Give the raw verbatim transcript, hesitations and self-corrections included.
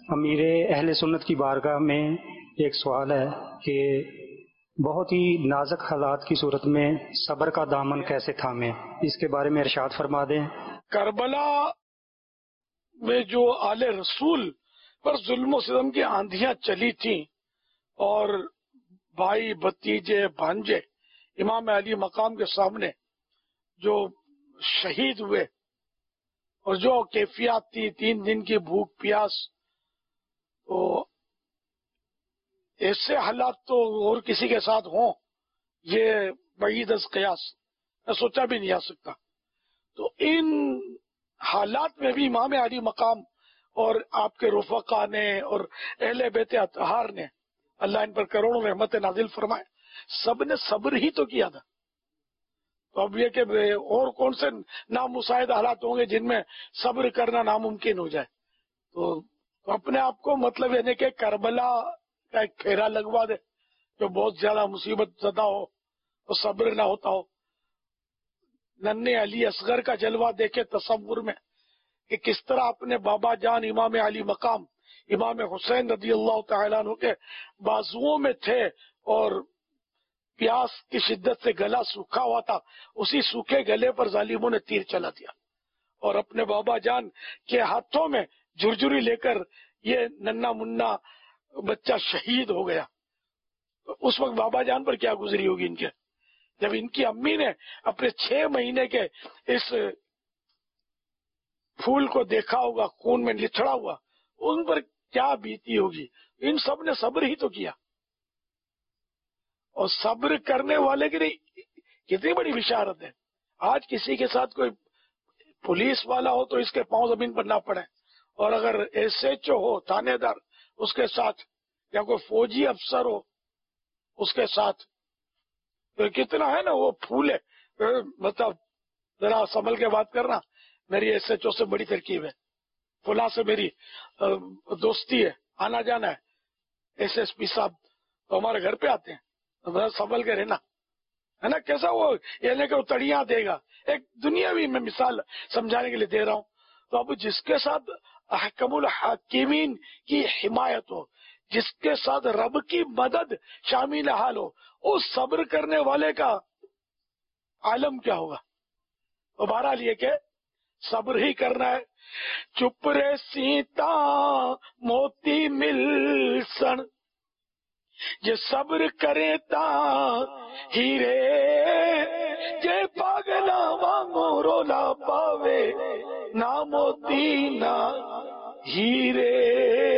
امیر اہل سنت کی بارگاہ میں ایک سوال ہے کہ بہت ہی نازک حالات کی صورت میں صبر کا دامن کیسے تھامیں، اس کے بارے میں ارشاد فرما دیں۔ کربلا میں جو آل رسول پر ظلم و ستم کی آندھیاں چلی تھیں اور بھائی بھتیجے بھانجے امام علی مقام کے سامنے جو شہید ہوئے اور جو کیفیات تھی، تین دن کی بھوک پیاس، تو ایسے حالات تو اور کسی کے ساتھ ہوں یہ بعید از قیاس، میں سوچا بھی نہیں آ سکتا۔ تو ان حالات میں بھی امام علی مقام اور آپ کے رفقا نے اور اہل بیت اطہار نے، اللہ ان پر کروڑوں رحمت نازل فرمائے، سب نے صبر ہی تو کیا تھا۔ تو اب یہ کہ اور کون سے نامساعد حالات ہوں گے جن میں صبر کرنا ناممکن ہو جائے؟ تو اپنے آپ کو مطلب یعنی کہ کربلا کا ایک پھیرا لگوا دے جو بہت زیادہ مصیبت زدہ ہو اور صبر نہ ہوتا ہو۔ ننھے علی اصغر کا جلوہ دیکھے تصور میں کہ کس طرح اپنے بابا جان امام علی مقام امام حسین رضی اللہ تعالیٰ عنہ کے بازوؤں میں تھے اور پیاس کی شدت سے گلا سوکھا ہوا تھا، اسی سوکھے گلے پر ظالموں نے تیر چلا دیا اور اپنے بابا جان کے ہاتھوں میں جھرجھری لے کر یہ ننھا منا بچہ شہید ہو گیا۔ اس وقت بابا جان پر کیا گزری ہوگی ان کے، جب ان کی امی نے اپنے چھ مہینے کے اس پھول کو دیکھا ہوگا خون میں لتھڑا ہوا، ان پر کیا بیتی ہوگی۔ ان سب نے صبر ہی تو کیا، اور صبر کرنے والے کے لیے کتنی بڑی بشارت ہے۔ آج کسی کے ساتھ کوئی پولیس والا ہو تو اس کے پاؤں زمین پر نہ پڑے، اور اگر ایس ایچ او ہو تھانے دار اس کے ساتھ، یا کوئی فوجی افسر ہو اس کے ساتھ، تو کتنا ہے نا وہ پھول ہے۔ مطلب ذرا سنبھل کے بات کرنا، میری ایس ایچ او سے بڑی ترکیب ہے، فلاں سے میری دوستی ہے، آنا جانا ہے، ایس ایس پی صاحب تو ہمارے گھر پہ آتے ہیں، ذرا سنبھل کے رہنا ہے نا۔ کیسا وہ یعنی کہ وہ تڑیاں دے گا، ایک دنیاوی میں مثال سمجھانے کے لیے دے رہا ہوں۔ تو اب جس کے ساتھ احکم الحاکمین کی حمایت ہو، جس کے ساتھ رب کی مدد شامل حال ہو، اس صبر کرنے والے کا عالم کیا ہوگا۔ اور بہرحال یہ کہ صبر ہی کرنا ہے۔ چپ رے سیتا موتی مل سن، جے صبر کرے تا ہیرے، جے پاگلا وانگو رولا پاوے، نہ موتی نہ ہیرے۔